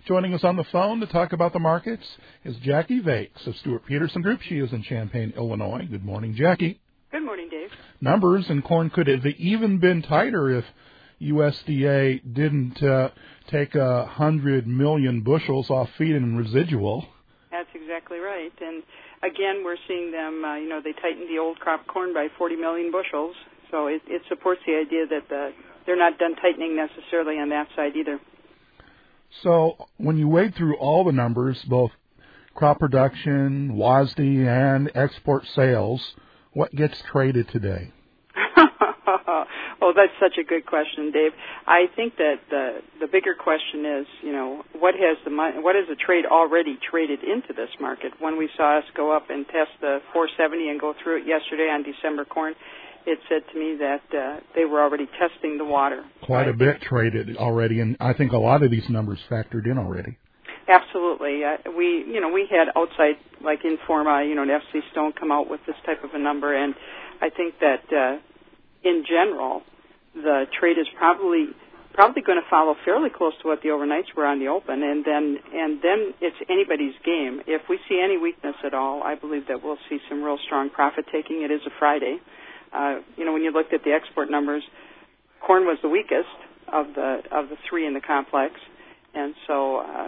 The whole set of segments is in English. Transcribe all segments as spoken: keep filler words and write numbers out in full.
Joining us on the phone to talk about the markets is Jackie Vakes of Stewart Peterson Group. She is in Champaign, Illinois. Good morning, Jackie. Good morning, Dave. Numbers in corn could have even been tighter if U S D A didn't uh, take a hundred million bushels off feed and residual. That's exactly right. And again, we're seeing them, uh, you know, they tightened the old crop corn by forty million bushels. So it, it supports the idea that the, they're not done tightening necessarily on that side either. So when you wade through all the numbers, both crop production, W A S D, and export sales, what gets traded today? Oh, that's such a good question, Dave. I think that the the bigger question is, you know, what has the what has the trade already traded into this market? When we saw us go up and test the four seventy and go through it yesterday on December corn, it said to me that uh, they were already testing the water. Quite a bit traded already, and I think a lot of these numbers factored in already. Absolutely. Uh, we, you know, we had outside, like Informa, you know, and F C Stone come out with this type of a number, and I think that uh, in general, the trade is probably probably going to follow fairly close to what the overnights were on the open, and then and then it's anybody's game. If we see any weakness at all, I believe that we'll see some real strong profit taking. It is a Friday. Uh, you know, when you looked at the export numbers, corn was the weakest of the of the three in the complex, and so uh,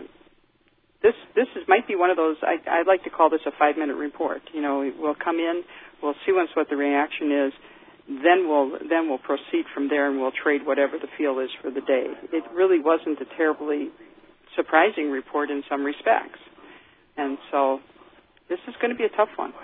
this this is might be one of those. I, I'd like to call this a five minute report. You know, we'll come in, we'll see once what the reaction is, then we'll then we'll proceed from there, and we'll trade whatever the feel is for the day. It really wasn't a terribly surprising report in some respects, and so this is going to be a tough one.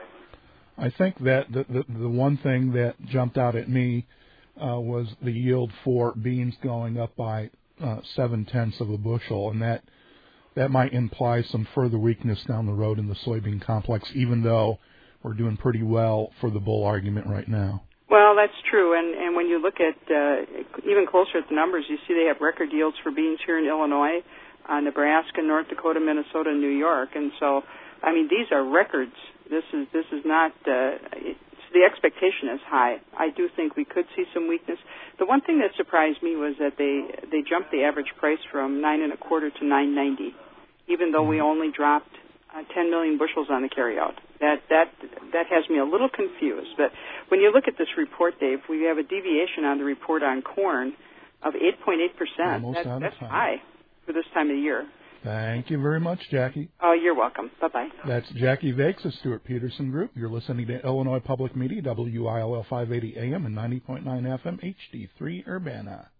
I think that the, the, the one thing that jumped out at me uh, was the yield for beans going up by uh, seven-tenths of a bushel, and that that might imply some further weakness down the road in the soybean complex, even though we're doing pretty well for the bull argument right now. Well, that's true, and, and when you look at uh, even closer at the numbers, you see they have record yields for beans here in Illinois, uh, Nebraska, North Dakota, Minnesota, and New York, and so, I mean, these are records. This is this is not uh, it's, the expectation is high. I do think we could see some weakness. The one thing that surprised me was that they they jumped the average price from nine and a quarter to nine ninety, even though we only dropped uh, ten million bushels on the carryout. That that that has me a little confused. But when you look at this report, Dave, we have a deviation on the report on corn of eight point eight percent. That, that's high for this time of the year. Thank you very much, Jackie. Oh, you're welcome. Bye-bye. That's Jackie Vakes of Stewart Peterson Group. You're listening to Illinois Public Media, W I L L five eighty A M and ninety point nine F M, H D three Urbana.